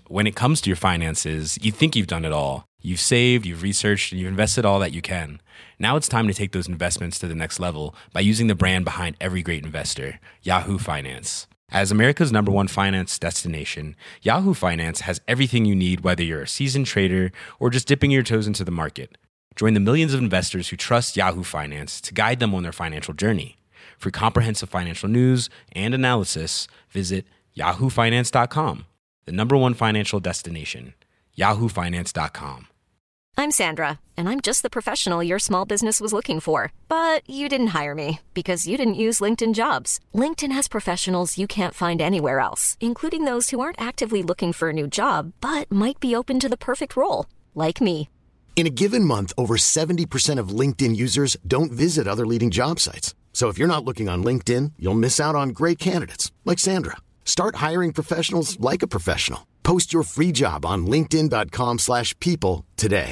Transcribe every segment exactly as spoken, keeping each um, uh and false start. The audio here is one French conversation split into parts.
when it comes to your finances, you think you've done it all. You've saved, you've researched, and you've invested all that you can. Now it's time to take those investments to the next level by using the brand behind every great investor, Yahoo Finance. As America's number one finance destination, Yahoo Finance has everything you need, whether you're a seasoned trader or just dipping your toes into the market. Join the millions of investors who trust Yahoo Finance to guide them on their financial journey. For comprehensive financial news and analysis, visit yahoo finance dot com, the number one financial destination, yahoo finance dot com. I'm Sandra, and I'm just the professional your small business was looking for. But you didn't hire me because you didn't use LinkedIn Jobs. LinkedIn has professionals you can't find anywhere else, including those who aren't actively looking for a new job, but might be open to the perfect role, like me. In a given month, over seventy percent of LinkedIn users don't visit other leading job sites. So if you're not looking on LinkedIn, you'll miss out on great candidates like Sandra. Start hiring professionals like a professional. Post your free job on linkedin dot com slash people today.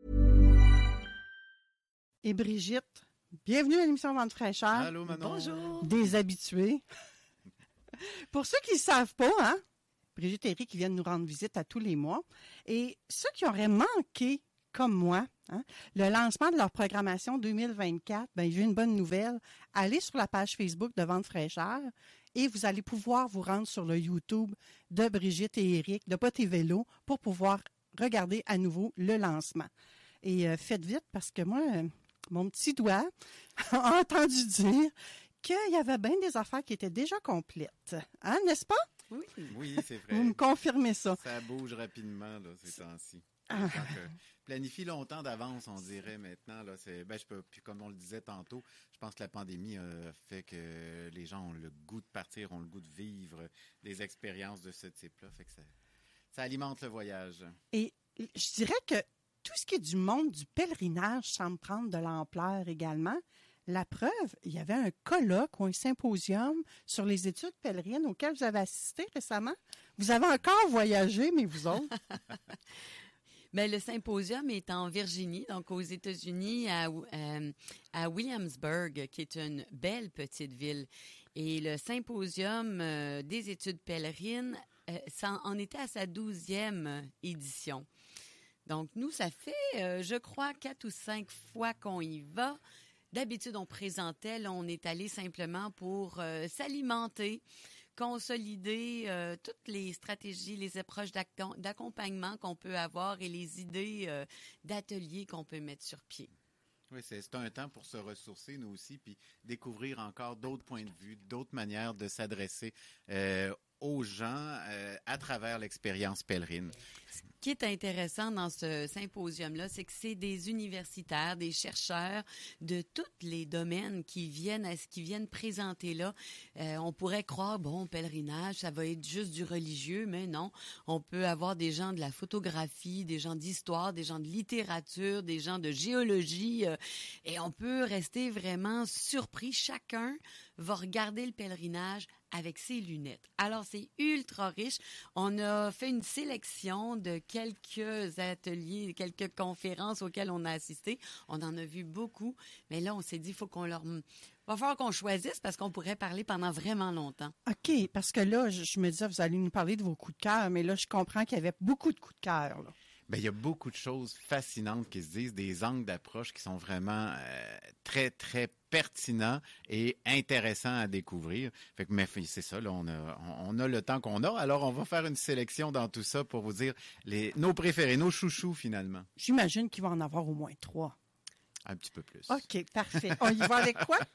Et Brigitte, bienvenue à l'émission Vente fraîcheur. Allô, Manon. Bonjour. Des habitués. Pour ceux qui ne savent pas, hein, Brigitte et Eric qui viennent nous rendre visite à tous les mois. Et ceux qui auraient manqué, comme moi, hein, le lancement de leur programmation deux mille vingt-quatre, ben, j'ai une bonne nouvelle. Allez sur la page Facebook de Vente fraîcheur et vous allez pouvoir vous rendre sur le YouTube de Brigitte et Eric, de Pot et Vélo, pour pouvoir regarder à nouveau le lancement. Et euh, faites vite parce que moi... Euh, mon petit doigt a entendu dire qu'il y avait bien des affaires qui étaient déjà complètes. Hein, n'est-ce pas? Oui, oui, c'est vrai. Vous me confirmez ça. Ça bouge rapidement, là, ces temps-ci. Ah. Donc, euh, planifie longtemps d'avance, on dirait maintenant. Là, c'est, ben, je peux, puis comme on le disait tantôt, je pense que la pandémie a fait que les gens ont le goût de partir, ont le goût de vivre des expériences de ce type-là. Fait que ça, ça alimente le voyage. Et je dirais que tout ce qui est du monde du pèlerinage semble prendre de l'ampleur également. La preuve, il y avait un colloque ou un symposium sur les études pèlerines auquel vous avez assisté récemment. Vous avez encore voyagé, mais vous autres? Bien, le symposium est en Virginie, donc aux États-Unis, à, euh, à Williamsburg, qui est une belle petite ville. Et le symposium euh, des études pèlerines, euh, ça en était à sa douzième édition. Donc, nous, ça fait, euh, je crois, quatre ou cinq fois qu'on y va. D'habitude, on présentait, là, on est allé simplement pour euh, s'alimenter, consolider euh, toutes les stratégies, les approches d'accompagnement qu'on peut avoir et les idées euh, d'ateliers qu'on peut mettre sur pied. Oui, c'est, c'est un temps pour se ressourcer, nous aussi, puis découvrir encore d'autres points de vue, d'autres manières de s'adresser euh, aux gens euh, à travers l'expérience pèlerine. Ce qui est intéressant dans ce symposium-là, c'est que c'est des universitaires, des chercheurs de tous les domaines qui viennent, à, qui viennent présenter là. Euh, on pourrait croire, bon, pèlerinage, ça va être juste du religieux, mais non. On peut avoir des gens de la photographie, des gens d'histoire, des gens de littérature, des gens de géologie, euh, et on peut rester vraiment surpris. Chacun va regarder le pèlerinage avec ses lunettes. Alors, c'est ultra riche. On a fait une sélection de quelques ateliers, quelques conférences auxquelles on a assisté. On en a vu beaucoup, mais là, on s'est dit, il faut qu'on leur... Il va falloir qu'on choisisse parce qu'on pourrait parler pendant vraiment longtemps. OK, parce que là, je, je me disais, vous allez nous parler de vos coups de cœur, mais là, je comprends qu'il y avait beaucoup de coups de cœur, là. Bien, il y a beaucoup de choses fascinantes qui se disent, des angles d'approche qui sont vraiment euh, très, très pertinents et intéressants à découvrir. Fait que, mais c'est ça, là, on a, on a le temps qu'on a. Alors, on va faire une sélection dans tout ça pour vous dire les, nos préférés, nos chouchous, finalement. J'imagine qu'il va en avoir au moins trois. Un petit peu plus. OK, parfait. On y va avec quoi?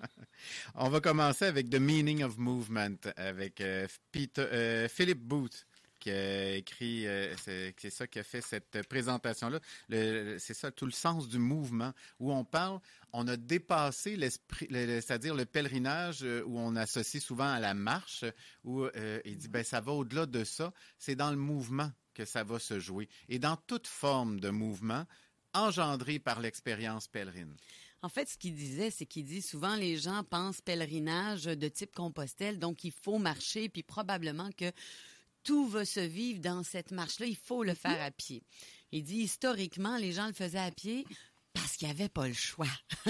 On va commencer avec The Meaning of Movement, avec euh, Peter, euh, Philip Booth, qui a écrit, euh, c'est, c'est ça qui a fait cette présentation-là. Le, c'est ça, tout le sens du mouvement, où on parle, on a dépassé l'esprit, le, le, c'est-à-dire le pèlerinage, euh, où on associe souvent à la marche, où euh, il dit, ben ça va au-delà de ça, c'est dans le mouvement que ça va se jouer. Et dans toute forme de mouvement, engendré par l'expérience pèlerine. En fait, ce qu'il disait, c'est qu'il dit souvent les gens pensent pèlerinage de type Compostelle, donc il faut marcher, puis probablement que tout va se vivre dans cette marche-là. Il faut le faire à pied. Il dit, historiquement, les gens le faisaient à pied parce qu'il n'y avait pas le choix.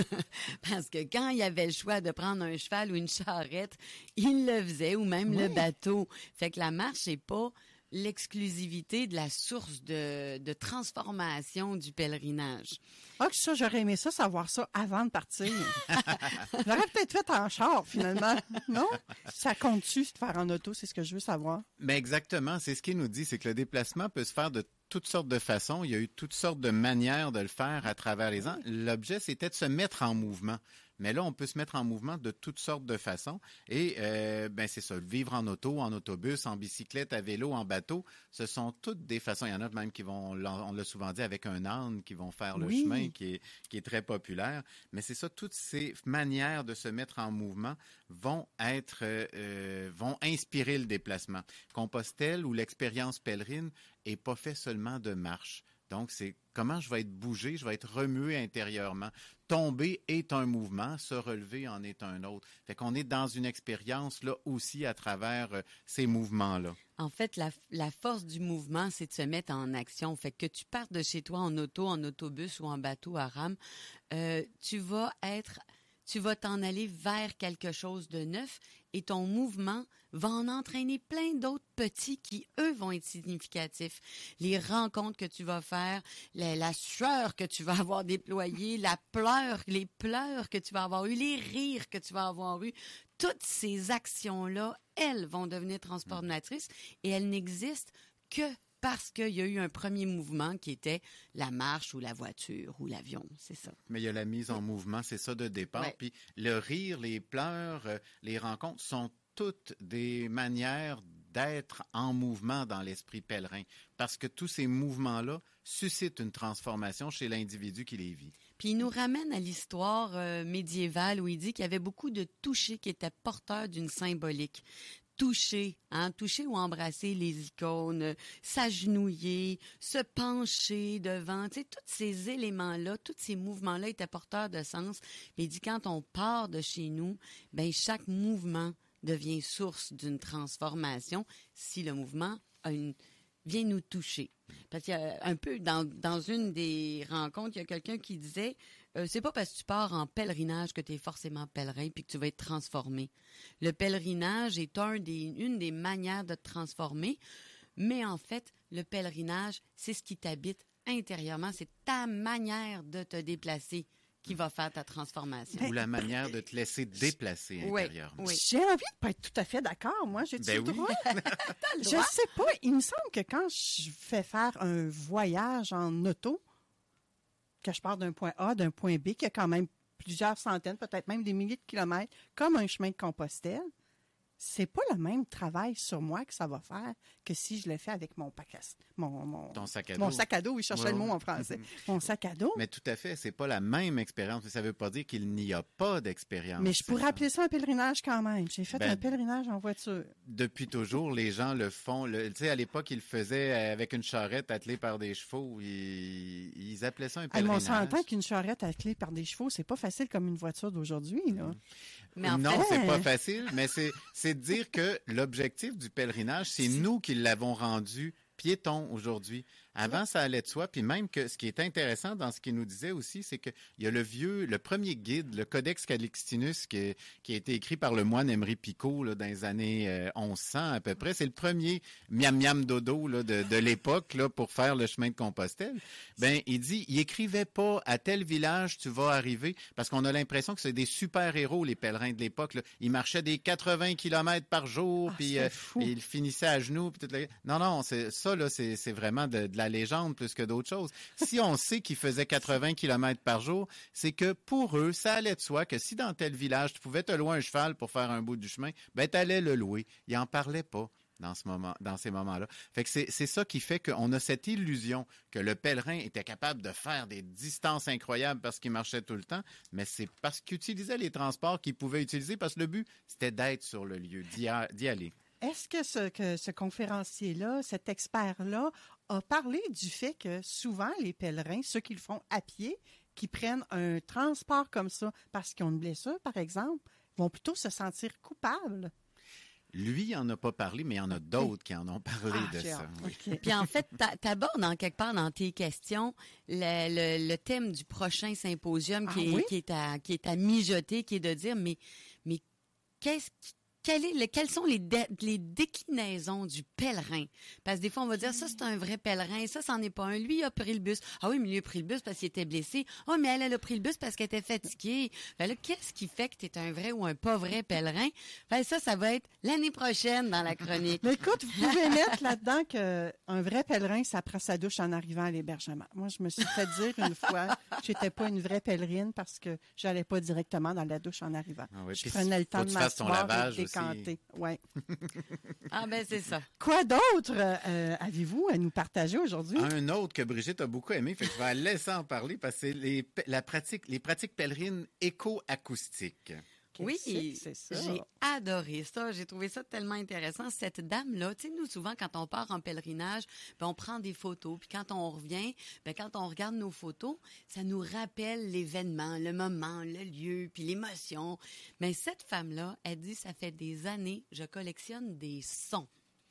Parce que quand il y avait le choix de prendre un cheval ou une charrette, ils le faisaient, ou même oui. le bateau. Fait que la marche n'est pas l'exclusivité de la source de, de transformation du pèlerinage. Ah, que ça, j'aurais aimé ça, savoir ça avant de partir. J'aurais peut-être fait en char, finalement. Non? Ça compte-tu de faire en auto? C'est ce que je veux savoir. Mais exactement, c'est ce qu'il nous dit, c'est que le déplacement peut se faire de toutes sortes de façons. Il y a eu toutes sortes de manières de le faire à travers les ans. L'objet, c'était de se mettre en mouvement. Mais là, on peut se mettre en mouvement de toutes sortes de façons. Et euh, ben c'est ça, vivre en auto, en autobus, en bicyclette, à vélo, en bateau, ce sont toutes des façons. Il y en a même qui vont, on l'a souvent dit, avec un âne, qui vont faire le Oui. chemin, qui est, qui est très populaire. Mais c'est ça, toutes ces manières de se mettre en mouvement vont être, euh, vont inspirer le déplacement. Compostelle, où l'expérience pèlerine est pas fait seulement de marche. Donc, c'est comment je vais être bougé, je vais être remué intérieurement. Tomber est un mouvement, se relever en est un autre. Fait qu'on est dans une expérience là aussi à travers euh, ces mouvements-là. En fait, la, la force du mouvement, c'est de se mettre en action. Fait que tu partes de chez toi en auto, en autobus ou en bateau à rame, euh, tu vas être... Tu vas t'en aller vers quelque chose de neuf et ton mouvement va en entraîner plein d'autres petits qui, eux, vont être significatifs. Les rencontres que tu vas faire, la, la sueur que tu vas avoir déployée, la pleure, les pleurs que tu vas avoir eu, les rires que tu vas avoir eu, toutes ces actions-là, elles vont devenir transformatrices et elles n'existent que parce qu'il y a eu un premier mouvement qui était la marche ou la voiture ou l'avion, c'est ça. Mais il y a la mise en mouvement, c'est ça de départ. Ouais. Puis le rire, les pleurs, euh, les rencontres sont toutes des manières d'être en mouvement dans l'esprit pèlerin. Parce que tous ces mouvements-là suscitent une transformation chez l'individu qui les vit. Puis il nous ramène à l'histoire euh, médiévale où il dit qu'il y avait beaucoup de touchés qui étaient porteurs d'une symbolique. Toucher, hein, toucher ou embrasser les icônes, s'agenouiller, se pencher devant, tu sais, tous ces éléments-là, tous ces mouvements-là étaient porteurs de sens. Mais il dit quand on part de chez nous, ben chaque mouvement devient source d'une transformation si le mouvement a une vient nous toucher. Parce qu'il y a un peu, dans, dans une des rencontres, il y a quelqu'un qui disait euh, c'est pas parce que tu pars en pèlerinage que tu es forcément pèlerin puis que tu vas être transformé. Le pèlerinage est un des, une des manières de te transformer, mais en fait, le pèlerinage, c'est ce qui t'habite intérieurement, c'est ta manière de te déplacer qui va faire ta transformation. Ou la manière de te laisser déplacer Oui, intérieurement. oui. J'ai envie de pas être tout à fait d'accord. Moi, j'ai Ben le oui. droit. Je sais pas. Il me semble que quand je fais faire un voyage en auto, que je pars d'un point A, d'un point B, qui a quand même plusieurs centaines, peut-être même des milliers de kilomètres, comme un chemin de Compostelle, c'est pas le même travail sur moi que ça va faire que si je le fais avec mon pack à, mon, mon, Ton sac à dos. mon sac à dos, oui, je cherchais Ouais, le mot ouais. en français. Mon sac à dos. Mais tout à fait, c'est pas la même expérience. Mais ça veut pas dire qu'il n'y a pas d'expérience. Mais je pourrais C'est ça. appeler ça un pèlerinage quand même. J'ai fait Ben, un pèlerinage en voiture. Depuis toujours, les gens le font. Le- Tu sais, à l'époque, ils le faisaient avec une charrette attelée par des chevaux. Ils, ils appelaient ça un Hey, mais on pèlerinage. s'entend qu'une charrette attelée par des chevaux, c'est pas facile comme une voiture d'aujourd'hui, là. Mais en non, fait, c'est pas facile, mais c'est c'est de dire que l'objectif du pèlerinage, c'est nous qui l'avons rendu piéton aujourd'hui. Avant, ça allait de soi. Puis même que ce qui est intéressant dans ce qu'il nous disait aussi, c'est qu'il y a le vieux, le premier guide, le Codex Calixtinus, qui, qui a été écrit par le moine Emery Picot là, dans les années euh, onze cents à peu près. C'est le premier miam miam dodo là, de, de l'époque là, pour faire le chemin de Compostelle. Ben, il dit, il écrivait pas à tel village tu vas arriver, parce qu'on a l'impression que c'est des super-héros, les pèlerins de l'époque. Là. Ils marchaient des quatre-vingts kilomètres par jour, Ah, puis c'est euh, fou. ils finissaient à genoux. Puis toute la... Non, non, c'est ça, là, c'est, c'est vraiment de, de la légende plus que d'autres choses. Si on sait qu'ils faisaient quatre-vingts kilomètres par jour, c'est que pour eux, ça allait de soi que si dans tel village, tu pouvais te louer un cheval pour faire un bout du chemin, ben t'allais le louer. Ils en parlaient pas dans ce moment, dans ces moments-là. Fait que c'est, c'est ça qui fait qu'on a cette illusion que le pèlerin était capable de faire des distances incroyables parce qu'il marchait tout le temps, mais c'est parce qu'il utilisait les transports qu'il pouvait utiliser, parce que le but, c'était d'être sur le lieu, d'y, a- d'y aller. Est-ce que ce, que ce conférencier-là, cet expert-là, a parlé du fait que souvent, les pèlerins, ceux qui le font à pied, qui prennent un transport comme ça parce qu'ils ont une blessure, par exemple, vont plutôt se sentir coupables? Lui, il en a pas parlé, mais il y en a d'autres qui en ont parlé Ah, de j'ai ça. hâte. oui. OK. Puis en fait, tu abordes en quelque part dans tes questions le, le- le thème du prochain symposium qui, Ah est, oui? qui, est à, qui est à mijoter, qui est de dire, mais, mais qu'est-ce qui quel est le, quelles sont les, dé, les déclinaisons du pèlerin? Parce que des fois, on va dire, ça, c'est un vrai pèlerin, ça, c'en est pas un. Lui, il a pris le bus. Ah oui, mais lui a pris le bus parce qu'il était blessé. Ah, oh, mais elle, elle a pris le bus parce qu'elle était fatiguée. Ben là, qu'est-ce qui fait que tu es un vrai ou un pas vrai pèlerin? Ben ça, ça va être l'année prochaine dans la chronique. Mais écoute, vous pouvez mettre là-dedans qu'un vrai pèlerin, ça prend sa douche en arrivant à l'hébergement. Moi, je me suis fait dire une fois que j'étais pas une vraie pèlerine parce que j'allais pas directement dans la douche en arrivant. Ah oui, je puis prenais le temps faut de que tu fasses ton m'asseoir lavage et aussi. décanter. Ouais. Ah ben c'est ça. Quoi d'autre euh, avez-vous à nous partager aujourd'hui? Un autre que Brigitte a beaucoup aimé, fait que je vais la laisser en parler parce que c'est les, la pratique, les pratiques pèlerines éco-acoustiques. Oui, c'est ça. J'ai adoré ça. J'ai trouvé ça tellement intéressant. Cette dame-là, tu sais, nous, souvent, quand on part en pèlerinage, ben, on prend des photos. Puis quand on revient, ben, quand on regarde nos photos, ça nous rappelle l'événement, le moment, le lieu, puis l'émotion. Mais cette femme-là, elle dit, ça fait des années, je collectionne des sons.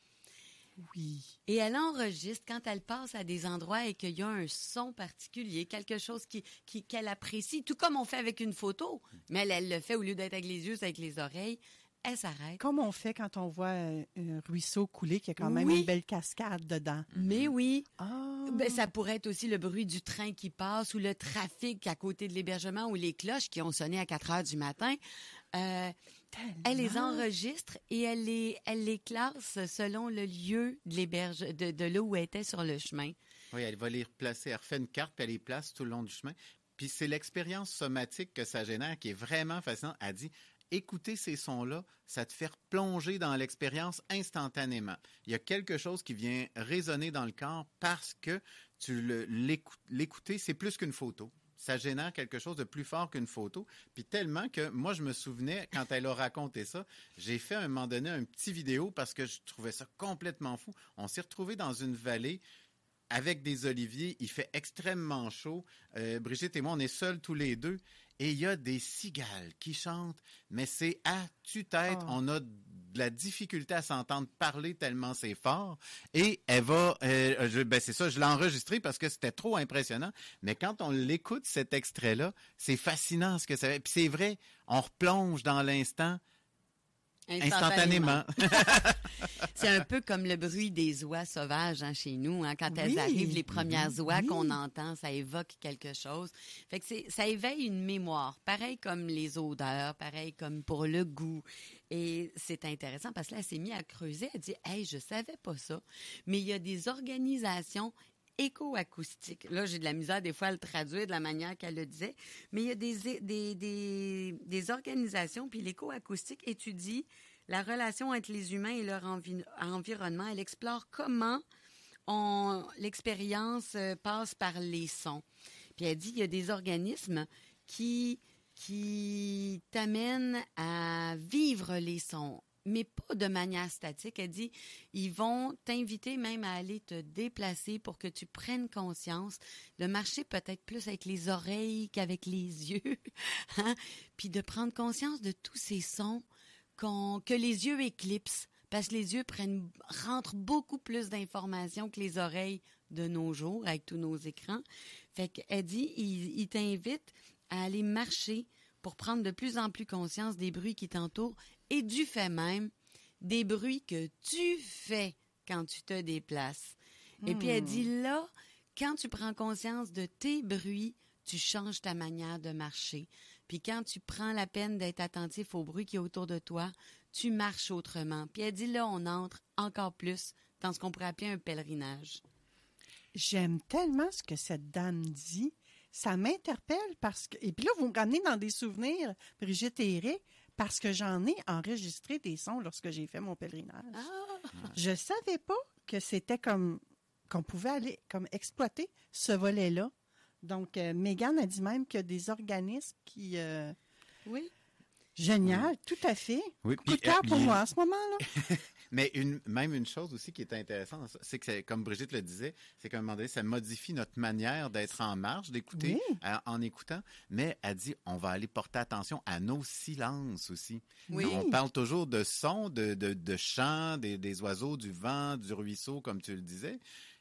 Oui. Et elle enregistre quand elle passe à des endroits et qu'il y a un son particulier, quelque chose qui, qui, qu'elle apprécie, tout comme on fait avec une photo. Mais elle, elle le fait au lieu d'être avec les yeux, c'est avec les oreilles. Elle s'arrête. Comme on fait quand on voit un ruisseau couler, qui a quand même Oui. une belle cascade dedans. Mais oui. Ah. Ben, ça pourrait être aussi le bruit du train qui passe ou le trafic à côté de l'hébergement ou les cloches qui ont sonné à quatre heures du matin. Euh, elle les enregistre et elle les, elle les classe selon le lieu de, l'héberge, de, de là où elle était sur le chemin. Oui, elle va les replacer. Elle refait une carte puis elle les place tout le long du chemin. Puis c'est l'expérience somatique que ça génère qui est vraiment fascinante. Elle dit, écouter ces sons-là, ça te fait plonger dans l'expérience instantanément. Il y a quelque chose qui vient résonner dans le corps parce que tu le, l'écoutes, l'écouter, c'est plus qu'une photo. Ça génère quelque chose de plus fort qu'une photo. Puis tellement que moi, je me souvenais, quand elle a raconté ça, j'ai fait à un moment donné un petit vidéo parce que je trouvais ça complètement fou. On s'est retrouvés dans une vallée avec des oliviers. Il fait extrêmement chaud. Euh, Brigitte et moi, on est seuls tous les deux. Et il y a des cigales qui chantent, mais c'est à tue-tête. Oh. On a de la difficulté à s'entendre parler tellement c'est fort. Et elle va... Euh, je, ben c'est ça, je l'ai enregistré parce que c'était trop impressionnant. Mais quand on l'écoute, cet extrait-là, c'est fascinant ce que ça fait. Puis c'est vrai, on replonge dans l'instant instantanément. C'est un peu comme le bruit des oies sauvages hein, chez nous. Hein, quand elles Oui. arrivent, les premières oies Oui. qu'on entend, ça évoque quelque chose. Fait que c'est, ça éveille une mémoire. Pareil comme les odeurs, pareil comme pour le goût. Et c'est intéressant parce que là, elle s'est mise à creuser. Elle dit, « Hey, je savais pas ça. » Mais il y a des organisations éco-acoustique. Là, j'ai de la misère des fois à le traduire de la manière qu'elle le disait, mais il y a des, des, des, des organisations, puis l'éco-acoustique étudie la relation entre les humains et leur envi- environnement. Elle explore comment on, l'expérience euh, passe par les sons. Puis elle dit, il y a des organismes qui, qui t'amènent à vivre les sons, mais pas de manière statique. Elle dit, ils vont t'inviter même à aller te déplacer pour que tu prennes conscience de marcher peut-être plus avec les oreilles qu'avec les yeux, hein? Puis de prendre conscience de tous ces sons qu'on, que les yeux éclipsent, parce que les yeux prennent, rentrent beaucoup plus d'informations que les oreilles de nos jours avec tous nos écrans. Fait qu'elle dit, ils, ils t'invitent à aller marcher pour prendre de plus en plus conscience des bruits qui t'entourent et du fait même des bruits que tu fais quand tu te déplaces. Et puis elle dit là, quand tu prends conscience de tes bruits, tu changes ta manière de marcher. Puis quand tu prends la peine d'être attentif aux bruits qui est autour de toi, tu marches autrement. Puis elle dit là, on entre encore plus dans ce qu'on pourrait appeler un pèlerinage. J'aime tellement ce que cette dame dit. Ça m'interpelle parce que... Et puis là, vous me ramenez dans des souvenirs, Brigitte et Éric, parce que j'en ai enregistré des sons lorsque j'ai fait mon pèlerinage. Ah! Je savais pas que c'était comme... qu'on pouvait aller comme exploiter ce volet-là. Donc, euh, Mégane a dit même qu'il y a des organismes qui... euh, Oui. Génial, tout à fait. Oui, Coup puis, de cœur euh, pour il- moi en ce moment-là. Mais une, même une chose aussi qui est intéressante, c'est que, c'est- comme Brigitte le disait, c'est qu'à un moment donné, ça modifie notre manière d'être en marche, d'écouter, Oui. à- en écoutant. Mais elle dit, on va aller porter attention à nos silences aussi. Oui. On parle toujours de sons, de, de, de chants, des, des oiseaux, du vent, du ruisseau, comme tu le disais.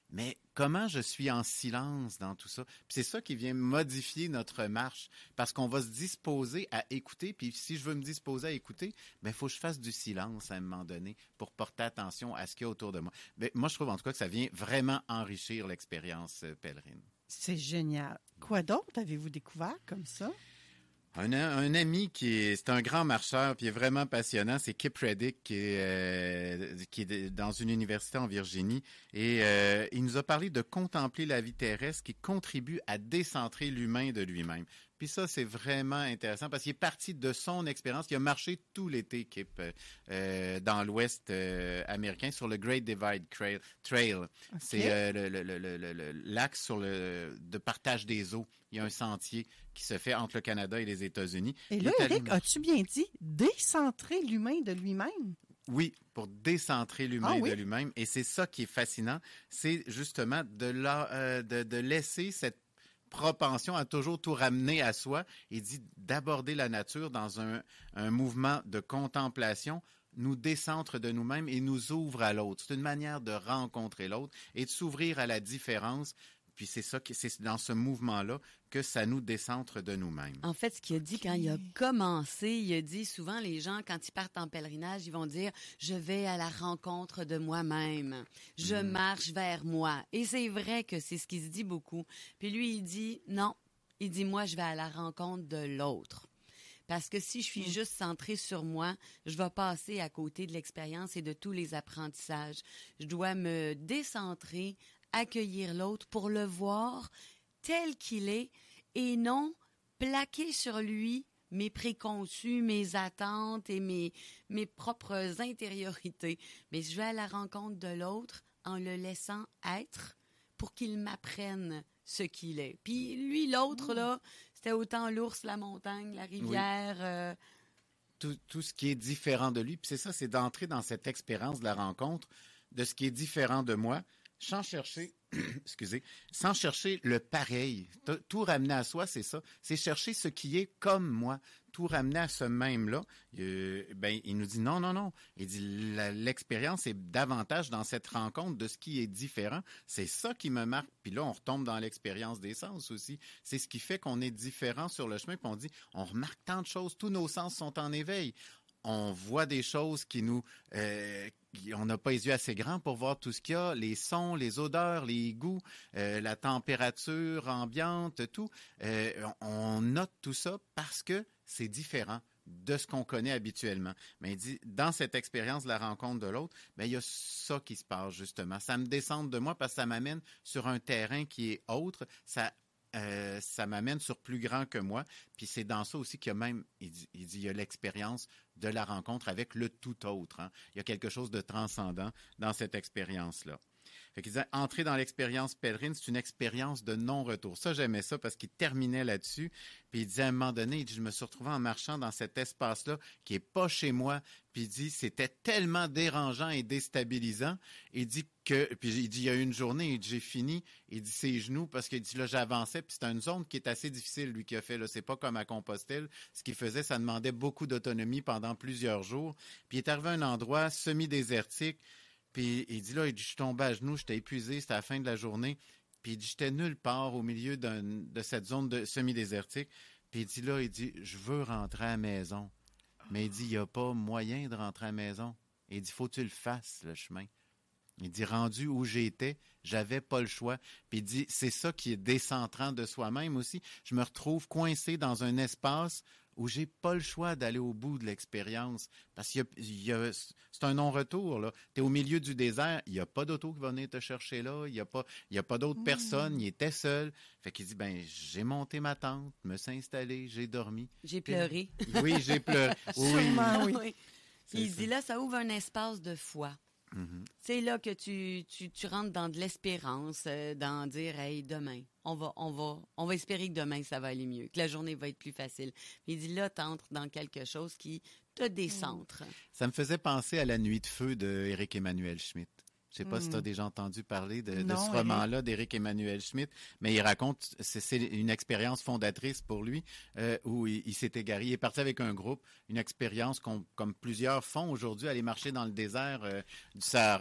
mais comment je suis en silence dans tout ça? Puis c'est ça qui vient modifier notre marche, parce qu'on va se disposer à écouter, puis si je veux me disposer à écouter, ben il faut que je fasse du silence à un moment donné pour porter attention à ce qu'il y a autour de moi. Ben, moi, je trouve en tout cas que ça vient vraiment enrichir l'expérience euh, pèlerine. C'est génial. Quoi d'autre avez-vous découvert comme ça? Un, un ami qui est, c'est un grand marcheur, puis il est vraiment passionnant, c'est Kip Reddick, qui est, euh, qui est dans une université en Virginie. Et euh, il nous a parlé de contempler la vie terrestre qui contribue à décentrer l'humain de lui-même. Puis ça, c'est vraiment intéressant parce qu'il est parti de son expérience. Il a marché tout l'été, Kip, euh, dans l'Ouest euh, américain, sur le Great Divide Trail. Trail. Okay. C'est euh, le, le, le, le, le, l'axe sur le, de partage des eaux. Il y a un sentier qui se fait entre le Canada et les États-Unis. Et là, Éric, as-tu bien dit décentrer l'humain de lui-même? Oui, pour décentrer l'humain ah, oui? de lui-même. Et c'est ça qui est fascinant. C'est justement de, la, euh, de, de laisser cette propension à toujours tout ramener à soi. Il dit d'aborder la nature dans un, un mouvement de contemplation nous décentre de nous-mêmes et nous ouvre à l'autre. C'est une manière de rencontrer l'autre et de s'ouvrir à la différence. Puis c'est ça, c'est dans ce mouvement-là que ça nous décentre de nous-mêmes. En fait, ce qu'il a dit quand il a commencé, il a dit souvent les gens, quand ils partent en pèlerinage, ils vont dire « Je vais à la rencontre de moi-même. Je mmh. marche vers moi. » Et c'est vrai que c'est ce qui se dit beaucoup. Puis lui, il dit « Non. » Il dit « Moi, je vais à la rencontre de l'autre. » Parce que si je suis juste centrée sur moi, je vais passer à côté de l'expérience et de tous les apprentissages. Je dois me décentrer, accueillir l'autre pour le voir tel qu'il est et non plaquer sur lui mes préconçus, mes attentes et mes, mes propres intériorités. Mais je vais à la rencontre de l'autre en le laissant être pour qu'il m'apprenne ce qu'il est. Puis lui, l'autre, là, c'était autant l'ours, la montagne, la rivière... Oui. Euh... Tout, tout ce qui est différent de lui. Puis c'est ça, c'est d'entrer dans cette expérience de la rencontre de ce qui est différent de moi, sans chercher, excusez, sans chercher le pareil. Tout ramener à soi, c'est ça. C'est chercher ce qui est comme moi. Tout ramener à ce même-là. Euh, ben, il nous dit non, non, non. Il dit la, l'expérience est davantage dans cette rencontre de ce qui est différent. C'est ça qui me marque. Puis là, on retombe dans l'expérience des sens aussi. C'est ce qui fait qu'on est différent sur le chemin. Puis on dit, on remarque tant de choses. Tous nos sens sont en éveil. On voit des choses qui nous... Euh, on n'a pas les yeux assez grands pour voir tout ce qu'il y a, les sons, les odeurs, les goûts, euh, la température ambiante, tout. Euh, on note tout ça parce que c'est différent de ce qu'on connaît habituellement. Mais il dit, dans cette expérience de la rencontre de l'autre, bien, il y a ça qui se passe justement. Ça me descend de moi parce que ça m'amène sur un terrain qui est autre. Ça Euh, ça m'amène sur plus grand que moi. Puis c'est dans ça aussi qu'il y a même, il dit, il dit, il y a l'expérience de la rencontre avec le tout autre. Hein. Il y a quelque chose de transcendant dans cette expérience-là. Fait qu'il disait, entrer dans l'expérience pèlerine, c'est une expérience de non-retour. Ça, j'aimais ça parce qu'il terminait là-dessus. Puis il disait, à un moment donné, il dit, je me suis retrouvé en marchant dans cet espace-là qui est pas chez moi. Puis il dit, c'était tellement dérangeant et déstabilisant. Il dit que, puis il dit, il y a une journée, il dit, j'ai fini. Il dit, ses genoux, parce qu'il dit, là, j'avançais. Puis c'est une zone qui est assez difficile, lui, qui a fait, là. C'est pas comme à Compostelle. Ce qu'il faisait, ça demandait beaucoup d'autonomie pendant plusieurs jours. Puis il est arrivé à un endroit semi-désertique. Puis il dit, là, il dit, je suis tombé à genoux, j'étais épuisé, c'était la fin de la journée. Puis il dit, j'étais nulle part au milieu d'un, de cette zone de semi-désertique. Puis il dit, là, il dit, je veux rentrer à la maison. Mais il dit, il n'y a pas moyen de rentrer à la maison. Et il dit, faut que tu le fasses, le chemin. Il dit, rendu où j'étais, j'avais pas le choix. Puis il dit, c'est ça qui est décentrant de soi-même aussi. Je me retrouve coincé dans un espace où j'ai pas le choix d'aller au bout de l'expérience. Parce qu'il y a, il y a c'est un non-retour, là. T'es au milieu du désert, il n'y a pas d'auto qui va venir te chercher là, il n'y a pas, il y a pas d'autres mmh. personnes, il était seul. Fait qu'il dit, ben, j'ai monté ma tente, me suis installé, j'ai dormi. J'ai pleuré. Oui, j'ai pleuré. Oui, Sûrement, oui. oui. Il dit, là, ça ouvre un espace de foi. Mm-hmm. C'est là que tu, tu, tu rentres dans de l'espérance, euh, dans dire, hey, demain, on va, on va, on va espérer que demain, ça va aller mieux, que la journée va être plus facile. Il dit, là, tu entres dans quelque chose qui te décentre. Ça me faisait penser à La Nuit de feu de Éric Emmanuel Schmitt. Je sais pas mm. si tu as déjà entendu parler de, non, de ce roman-là d'Éric Emmanuel Schmitt, mais il raconte, c'est, c'est une expérience fondatrice pour lui, euh, où il, il s'est égaré. Il est parti avec un groupe, une expérience comme plusieurs font aujourd'hui, aller marcher dans le désert euh, du Sahara.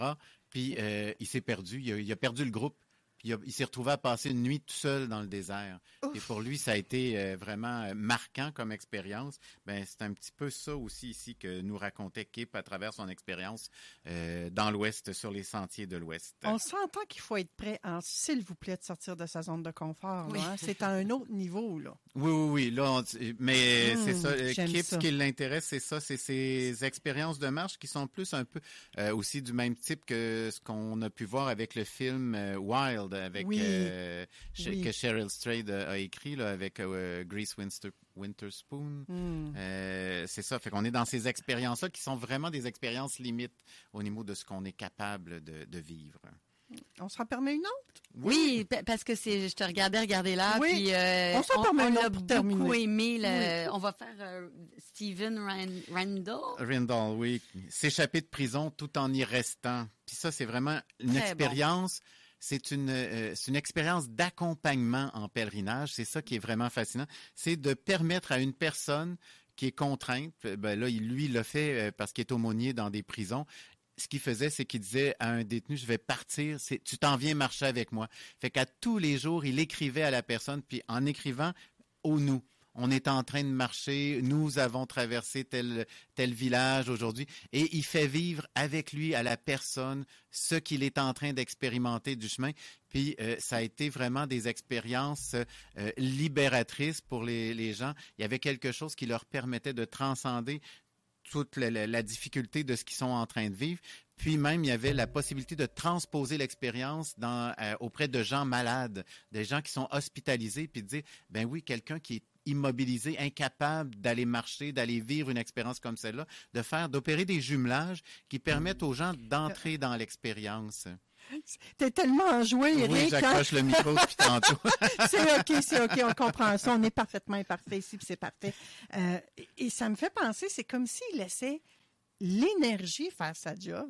Puis euh, il s'est perdu, il a, il a perdu le groupe. Puis il, a, il s'est retrouvé à passer une nuit tout seul dans le désert. Ouf. Et pour lui, ça a été euh, vraiment marquant comme expérience. Ben, c'est un petit peu ça aussi ici que nous racontait Kip à travers son expérience euh, dans l'Ouest, sur les sentiers de l'Ouest. On s'entend qu'il faut être prêt, en, s'il vous plaît, de sortir de sa zone de confort. Oui. Là, hein? C'est à un autre niveau, là. Oui, oui, oui. Là, on, mais mmh, c'est ça. Kip, ça. ce qui l'intéresse, c'est ça. C'est ces expériences de marche qui sont plus un peu euh, aussi du même type que ce qu'on a pu voir avec le film euh, Wild, avec oui. euh, oui. que Cheryl Strayed a écrit là, avec euh, Grease Winter, Witherspoon. Mm. Euh, c'est ça. Fait qu'on est dans ces expériences-là qui sont vraiment des expériences limites au niveau de ce qu'on est capable de, de vivre. On s'en permet une autre? Oui, oui, parce que c'est, je te regardais regarder là, oui. puis euh, on s'en permet on, une on autre a pour beaucoup terminer. aimé. Le, oui. On va faire euh, Stephen Rand- Randall. Randall, oui. S'échapper de prison tout en y restant. Puis ça, c'est vraiment une Très expérience... Bon. C'est une, euh, c'est une expérience d'accompagnement en pèlerinage. C'est ça qui est vraiment fascinant. C'est de permettre à une personne qui est contrainte, ben là, lui, il l'a fait parce qu'il est aumônier dans des prisons. Ce qu'il faisait, c'est qu'il disait à un détenu, je vais partir, c'est, tu t'en viens marcher avec moi. Fait qu'à tous les jours, il écrivait à la personne, puis en écrivant au nous. On est en train de marcher, nous avons traversé tel, tel village aujourd'hui. Et il fait vivre avec lui, à la personne, ce qu'il est en train d'expérimenter du chemin. Puis euh, ça a été vraiment des expériences euh, libératrices pour les, les gens. Il y avait quelque chose qui leur permettait de transcender toute la, la, la difficulté de ce qu'ils sont en train de vivre. Puis même, il y avait la possibilité de transposer l'expérience dans, euh, auprès de gens malades, des gens qui sont hospitalisés, puis de dire, ben oui, quelqu'un qui est immobilisé, incapable d'aller marcher, d'aller vivre une expérience comme celle-là, de faire, d'opérer des jumelages qui permettent aux gens d'entrer dans l'expérience. T'es tellement enjoué, Eric. Oui, j'accroche hein? le micro depuis tantôt. C'est OK, c'est OK, on comprend ça. On est parfaitement imparfait ici, puis c'est parfait. Euh, et ça me fait penser, c'est comme s'il laissait l'énergie faire sa job.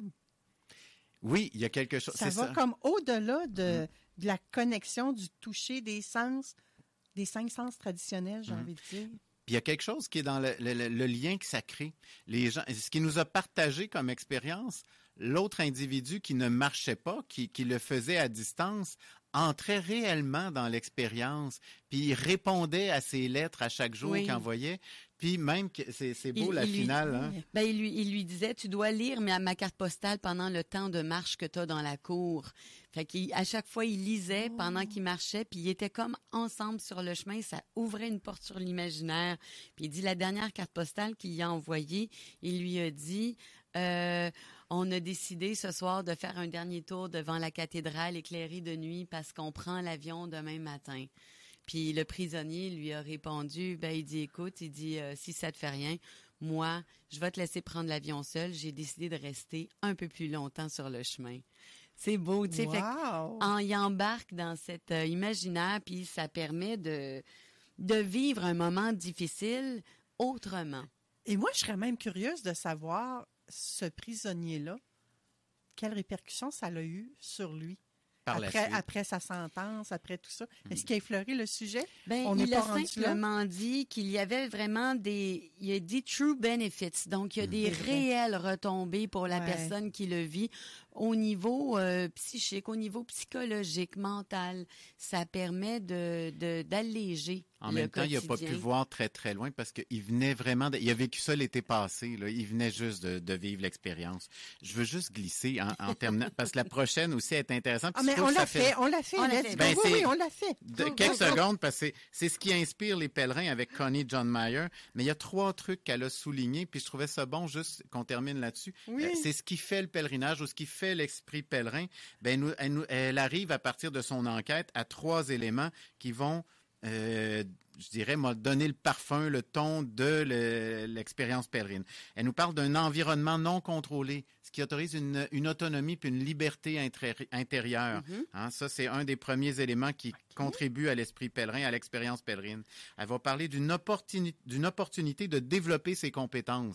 Oui, il y a quelque chose. Ça c'est va ça. comme au-delà de, mm. de la connexion, du toucher, des sens, des cinq sens traditionnels, j'ai mm. envie de dire. Puis il y a quelque chose qui est dans le, le, le lien que ça crée. Les gens, ce qui nous a partagé comme expérience, l'autre individu qui ne marchait pas, qui, qui le faisait à distance, entrait réellement dans l'expérience, puis il répondait à ses lettres à chaque jour oui. qu'il envoyait. Puis même, que c'est, c'est beau il, la il finale. Lui, hein? ben il, lui, il lui disait, tu dois lire ma, ma carte postale pendant le temps de marche que tu as dans la cour. Fait qu'à chaque fois, il lisait oh. pendant qu'il marchait, puis il était comme ensemble sur le chemin. Ça ouvrait une porte sur l'imaginaire. Puis il dit, la dernière carte postale qu'il a envoyée, il lui a dit... Euh, on a décidé ce soir de faire un dernier tour devant la cathédrale éclairée de nuit parce qu'on prend l'avion demain matin. Puis le prisonnier lui a répondu, ben il dit, écoute, il dit, euh, si ça te fait rien, moi, je vais te laisser prendre l'avion seul. J'ai décidé de rester un peu plus longtemps sur le chemin. C'est beau, tu sais. Wow. Fait en, il embarque dans cet euh, imaginaire, puis ça permet de, de vivre un moment difficile autrement. Et moi, je serais même curieuse de savoir, ce prisonnier-là, quelles répercussions ça a eu sur lui? Par après, après sa sentence, après tout ça. Est-ce qu'il a effleuré le sujet? Ben, On il n'est a pas simplement dit qu'il y avait vraiment des... Il a dit « true benefits », donc il y a des réelles retombées pour la ouais. personne qui le vit au niveau euh, psychique, au niveau psychologique, mental. Ça permet de, de, d'alléger En le même temps, quotidien. il n'a pas pu voir très, très loin parce qu'il venait vraiment... De, il a vécu ça l'été passé. Là, il venait juste de, de vivre l'expérience. Je veux juste glisser en, en terminant parce que la prochaine aussi est intéressante. Ah, mais on l'a fait, on l'a fait. On l'a fait. Ben, oui, oui, on l'a fait. De, quelques secondes, parce que c'est, c'est ce qui inspire les pèlerins avec Connie John Mayer. Mais il y a trois trucs qu'elle a soulignés, puis je trouvais ça bon juste qu'on termine là-dessus. Oui. Euh, c'est ce qui fait le pèlerinage ou ce qui fait l'esprit pèlerin. Ben, nous, elle, nous, elle arrive à partir de son enquête à trois éléments qui vont... Euh, je dirais, m'a donné le parfum, le ton de le, l'expérience pèlerine. Elle nous parle d'un environnement non contrôlé, ce qui autorise une, une autonomie puis une liberté intri- intérieure. Mm-hmm. Hein, ça, c'est un des premiers éléments qui okay. contribuent à l'esprit pèlerin, à l'expérience pèlerine. Elle va parler d'une, opportuni- d'une opportunité de développer ses compétences.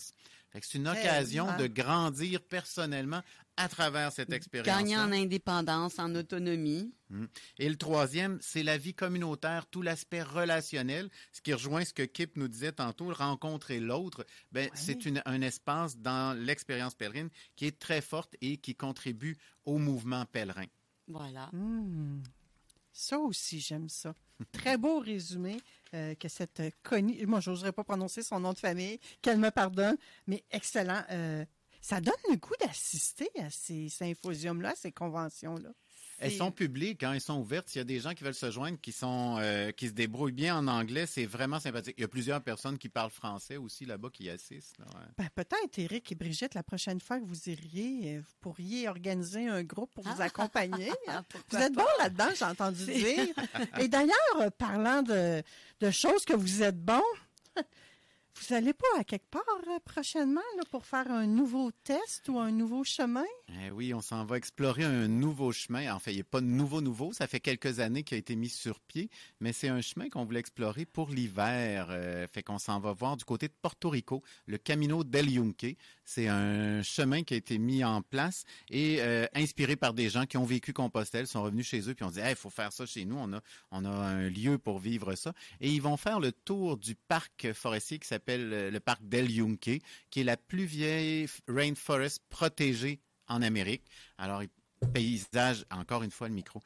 Fait que c'est une occasion Tellement. de grandir personnellement à travers cette expérience. Gagner en indépendance, en autonomie. Et le troisième, c'est la vie communautaire, tout l'aspect relationnel, ce qui rejoint ce que Kip nous disait tantôt, rencontrer l'autre. Ben, Ouais. c'est une, un espace dans l'expérience pèlerine qui est très forte et qui contribue au mouvement pèlerin. Voilà. Hum. Ça aussi, j'aime ça. Très beau résumé euh, que cette Connie, moi, je n'oserais pas prononcer son nom de famille, qu'elle me pardonne, mais excellent. Euh, ça donne le goût d'assister à ces symposiums-là, ces conventions-là. Elles sont publiques, hein, elles sont ouvertes. S'il y a des gens qui veulent se joindre, qui sont euh, qui se débrouillent bien en anglais, c'est vraiment sympathique. Il y a plusieurs personnes qui parlent français aussi là-bas qui assistent. Là, ouais. Ben, peut-être, Éric et Brigitte, la prochaine fois que vous iriez, euh, vous pourriez organiser un groupe pour vous accompagner. hein. Vous êtes bon là-dedans, j'ai entendu dire. Et d'ailleurs, euh, parlant de, de choses que vous êtes bon, vous n'allez pas à quelque part euh, prochainement là, pour faire un nouveau test ou un nouveau chemin? Eh oui, on s'en va explorer un nouveau chemin. En fait, il n'est pas nouveau, nouveau. Ça fait quelques années qu'il a été mis sur pied, mais c'est un chemin qu'on voulait explorer pour l'hiver. Euh, fait qu'on s'en va voir du côté de Porto Rico, le Camino del Yunque. C'est un chemin qui a été mis en place et euh, inspiré par des gens qui ont vécu Compostelle, sont revenus chez eux puis ont dit, il hey, faut faire ça chez nous. On a, on a un lieu pour vivre ça. Et ils vont faire le tour du parc forestier qui s'appelle le parc del Yunque, qui est la plus vieille rainforest protégée en Amérique. Alors, paysage, encore une fois le micro,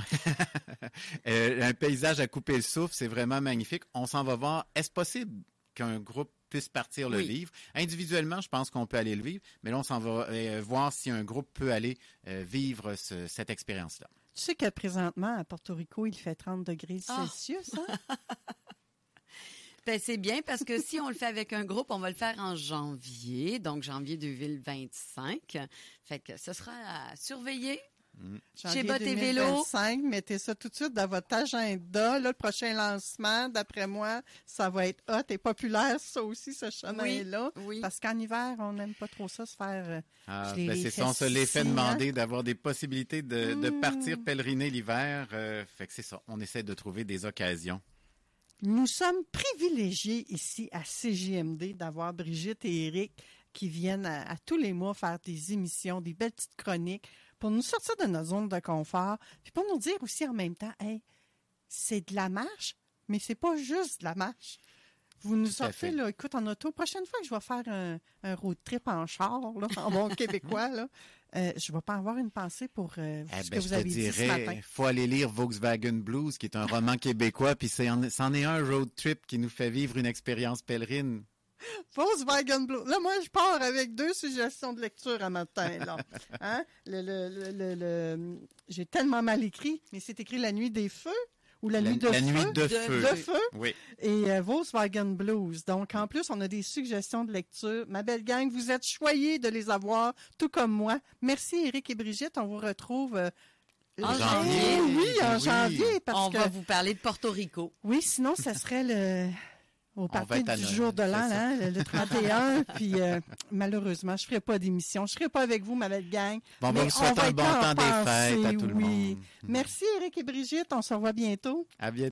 euh, un paysage à couper le souffle, c'est vraiment magnifique. On s'en va voir, est-ce possible qu'un groupe puisse partir le Oui. vivre? Individuellement, je pense qu'on peut aller le vivre, mais là, on s'en va euh, voir si un groupe peut aller euh, vivre ce, cette expérience-là. Tu sais que présentement, à Porto Rico, il fait trente degrés Ah. Celsius. Hein? Ben, c'est bien parce que si on le fait avec un groupe, on va le faire en janvier, donc janvier deux mille vingt-cinq. Fait que ce sera à surveiller. Janvier Chez Bottes et Vélo. deux mille vingt-cinq, mettez ça tout de suite dans votre agenda. Là, le prochain lancement, d'après moi, ça va être hot et populaire, ça aussi, ce chemin-là. Oui. Parce qu'en hiver, on n'aime pas trop ça, se faire... euh, Ah, les- ben, les c'est ça, on se les fait festivals, demander d'avoir des possibilités de, de Mm. partir pèleriner l'hiver. Euh, fait que c'est ça, on essaie de trouver des occasions. Nous sommes privilégiés ici à C J M D d'avoir Brigitte et Éric qui viennent à, à tous les mois faire des émissions, des belles petites chroniques pour nous sortir de notre zone de confort, puis pour nous dire aussi en même temps, hey, c'est de la marche, mais c'est pas juste de la marche. Vous nous Tout à sortez, fait. là, écoute, en auto, prochaine fois que je vais faire un, un road trip en char, là, en bon québécois, là, euh, je ne vais pas avoir une pensée pour euh, Eh ce ben, que vous je te avez dit ce dirais, matin. faut aller lire Volkswagen Blues, qui est un roman québécois, puis c'est en- c'en est un road trip qui nous fait vivre une expérience pèlerine. Volkswagen Blue. Là, moi, je pars avec deux suggestions de lecture à matin. Là. Hein? Le, le, le, le, le- J'ai tellement mal écrit, mais c'est écrit La Nuit des Feux ou La, La, Nuit de la Feu. nuit de, De- feu. De feu. Oui. Et euh, Volkswagen Blues. Donc, en plus, on a des suggestions de lecture. Ma belle gang, vous êtes choyés de les avoir, tout comme moi. Merci, Éric et Brigitte. On vous retrouve... euh, En euh, janvier. Oui, en Oui. janvier. Parce on que... va vous parler de Porto Rico. Oui, sinon, ça serait le... au va party être à du Noël, jour de l'an, c'est ça. hein, le, le trente et un. Puis, euh, malheureusement, je ne ferai pas d'émission. Je ne serai pas avec vous, ma belle gang. Bon, on Mais va vous souhaiter un être bon là en temps des pensée, fêtes à tout le oui. monde. Merci, Éric et Brigitte. On se revoit bientôt. À bientôt.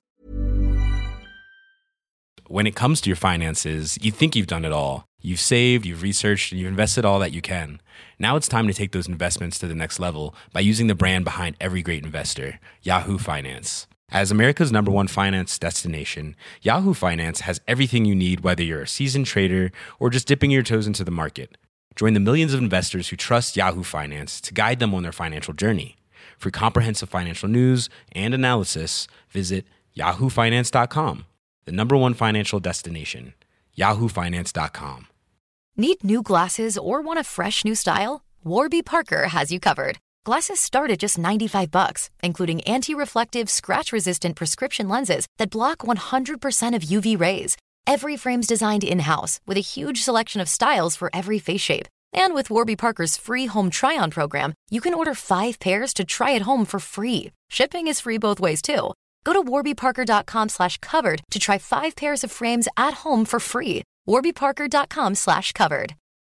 When it comes to your finances, you think you've done it all. You've saved, you've researched, and you've invested all that you can. Now it's time to take those investments to the next level by using the brand behind every great investor, Yahoo Finance. As America's number one finance destination, Yahoo Finance has everything you need, whether you're a seasoned trader or just dipping your toes into the market. Join the millions of investors who trust Yahoo Finance to guide them on their financial journey. For comprehensive financial news and analysis, visit yahoo finance dot com, the number one financial destination, yahoo finance dot com. Need new glasses or want a fresh new style? Warby Parker has you covered. Glasses start at just ninety-five bucks, including anti-reflective, scratch-resistant prescription lenses that block one hundred percent of U V rays. Every frame's designed in-house with a huge selection of styles for every face shape. And with Warby Parker's free home try-on program, you can order five pairs to try at home for free. Shipping is free both ways, too. Go to warby parker dot com slash covered to try five pairs of frames at home for free. warby parker dot com slash covered.